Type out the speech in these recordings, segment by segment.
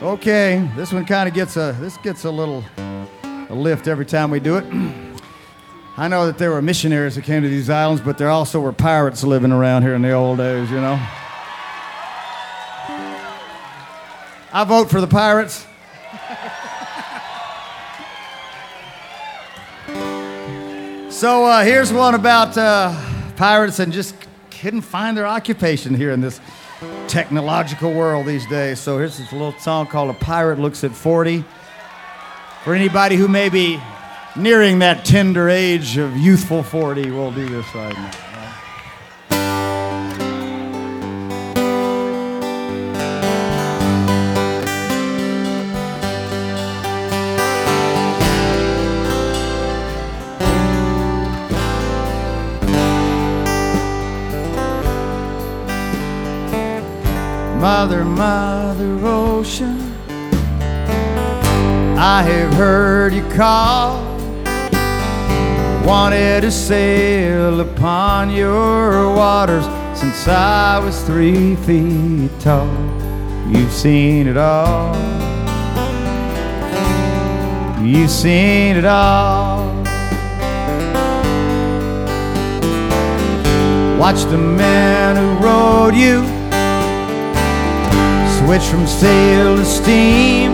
Okay, this one kind of gets a little lift every time we do it. I know that there were missionaries that came to these islands, but there also were pirates living around here in the old days, you know. I vote for the pirates. So here's one about pirates and just couldn't find their occupation here in this technological world these days. So here's this little song called A Pirate Looks at 40. For anybody who may be nearing that tender age of youthful 40, we'll do this right now. Mother, Mother Ocean, I have heard you call. Wanted to sail upon your waters since I was 3 feet tall. You've seen it all. You've seen it all. Watch the men who rowed you switch from sail to steam.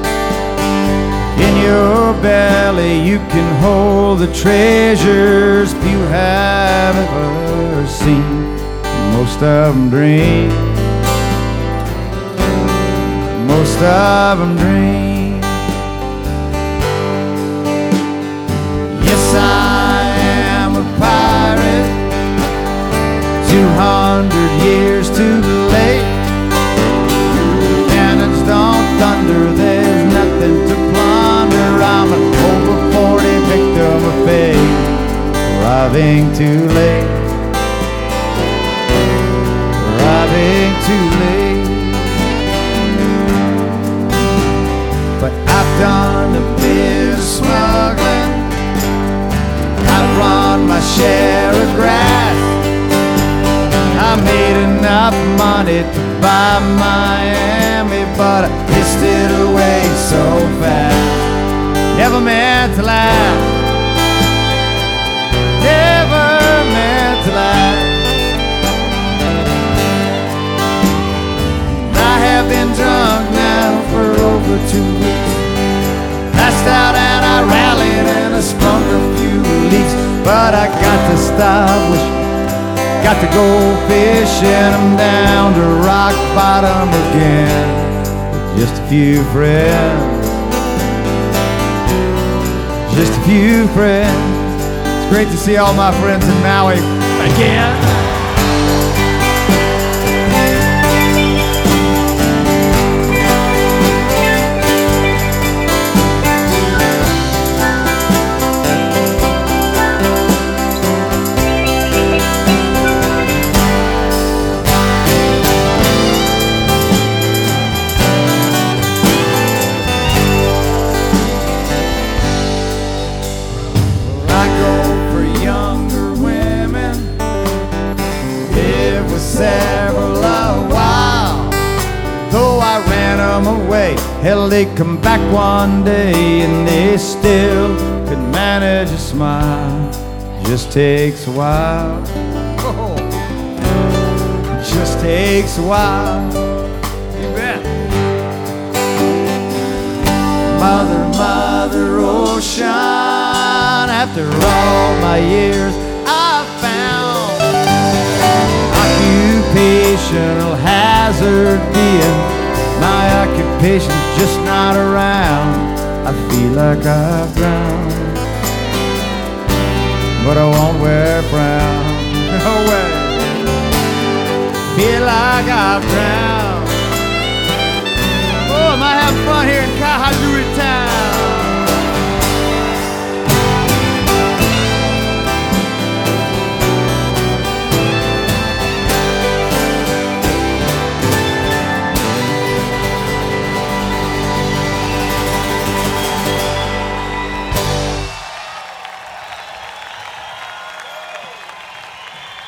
In your belly you can hold the treasures few have ever seen. Most of them dream. Most of them dream. Yes, I am a pirate, 200 years too late. Don't thunder, there's nothing to plunder. I'm an over 40 victim of fate, arriving too late, arriving too late. But I've done a bit of smuggling, I've run my share of grass. I made enough money to buy Miami, but I pissed it away so fast. Never meant to last. Never meant to last. I have been drunk now for over 2 weeks. Passed out and I rallied and I sprung a few leaks. But I got to stop, got to go fishing. I'm down to rock bottom again with just a few friends. Just a few friends. It's great to see all my friends in Maui again. Away. Hell, they come back one day and they still could manage a smile. Just takes a while. Oh. Just takes a while. You bet. Mother, Mother Ocean, after all my years I've found occupational hazard being my occupation's just not around. I feel like I've drowned, but I won't wear a frown. No way. Feel like I've drowned. Oh, am I having fun here in Kahului town?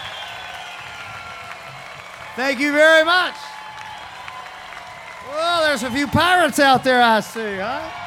Thank you very much. Well, there's There's a few pirates out there, I see, huh?